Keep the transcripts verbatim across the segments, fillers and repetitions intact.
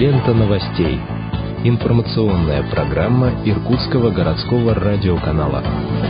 Лента новостей. Информационная программа Иркутского городского радиоканала.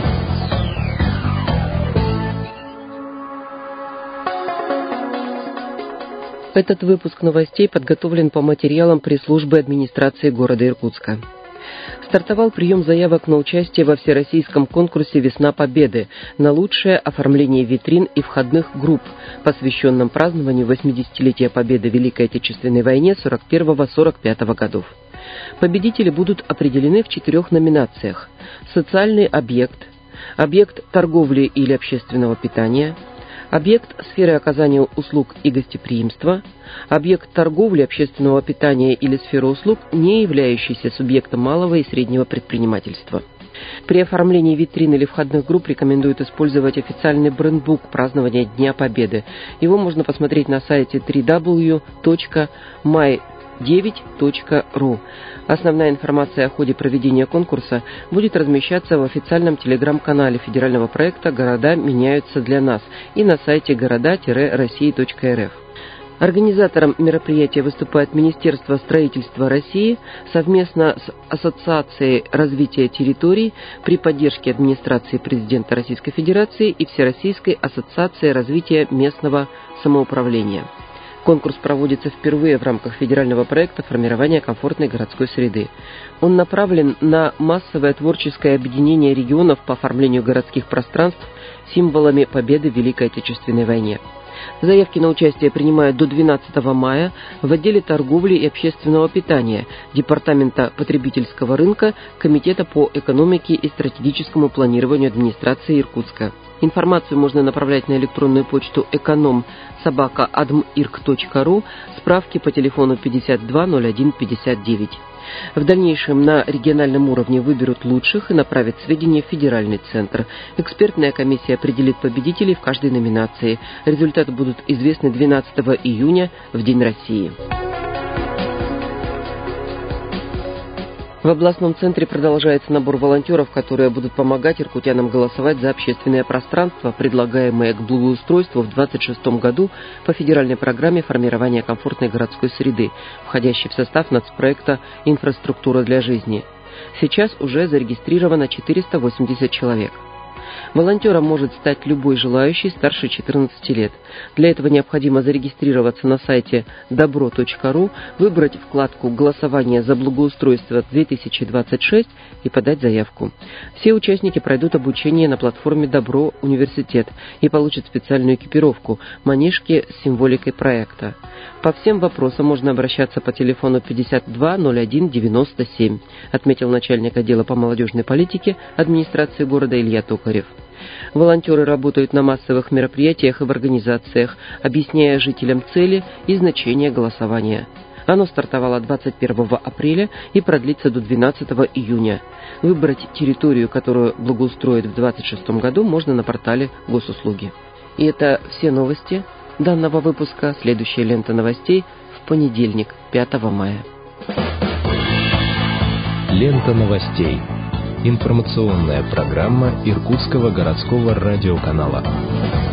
Этот выпуск новостей подготовлен по материалам пресс-службы администрации города Иркутска. Стартовал прием заявок на участие во всероссийском конкурсе «Весна Победы» на лучшее оформление витрин и входных групп, посвященном празднованию восьмидесятилетия Победы в Великой Отечественной войне сорок первого — сорок пятого годов. Победители будут определены в четырех номинациях: социальный объект, объект торговли или общественного питания, объект сферы оказания услуг и гостеприимства, объект торговли, общественного питания или сферы услуг, не являющийся субъектом малого и среднего предпринимательства. При оформлении витрин или входных групп рекомендуют использовать официальный брендбук празднования Дня Победы. Его можно посмотреть на сайте дабл ю дабл ю дабл ю точка май девять точка ру. Основная информация о ходе проведения конкурса будет размещаться в официальном телеграм-канале федерального проекта «Города меняются для нас» и на сайте города россии точка эр эф. Организатором мероприятия выступает Министерство строительства России совместно с Ассоциацией развития территорий при поддержке администрации президента Российской Федерации и Всероссийской ассоциации развития местного самоуправления. Конкурс проводится впервые в рамках федерального проекта формирования комфортной городской среды. Он направлен на массовое творческое объединение регионов по оформлению городских пространств символами победы в Великой Отечественной войне. Заявки на участие принимают до двенадцатого мая в отделе торговли и общественного питания Департамента потребительского рынка Комитета по экономике и стратегическому планированию администрации Иркутска. Информацию можно направлять на электронную почту эконом собака адмирк точка ру, справки по телефону пятьдесят два ноль один пятьдесят девять. В дальнейшем на региональном уровне выберут лучших и направят сведения в федеральный центр. Экспертная комиссия определит победителей в каждой номинации. Результаты будут известны двенадцатого июня, в День России. В областном центре продолжается набор волонтеров, которые будут помогать иркутянам голосовать за общественное пространство, предлагаемое к благоустройству в двадцать шестом году по федеральной программе формирования комфортной городской среды, входящей в состав нацпроекта «Инфраструктура для жизни». Сейчас уже зарегистрировано четыреста восемьдесят человек. Волонтером может стать любой желающий старше четырнадцати лет. Для этого необходимо зарегистрироваться на сайте добро точка ру, выбрать вкладку «Голосование за благоустройство две тысячи двадцать шесть» и подать заявку. Все участники пройдут обучение на платформе «Добро Университет» и получат специальную экипировку – манишки с символикой проекта. По всем вопросам можно обращаться по телефону пятьдесят два ноль один девяносто семь, отметил начальник отдела по молодежной политике администрации города Илья Токарев. Волонтеры работают на массовых мероприятиях и в организациях, объясняя жителям цели и значение голосования. Оно стартовало двадцать первого апреля и продлится до двенадцатого июня. Выбрать территорию, которую благоустроят в двадцать шестом году, можно на портале Госуслуги. И это все новости данного выпуска. Следующая лента новостей в понедельник, пятого мая. Лента новостей. Информационная программа Иркутского городского радиоканала.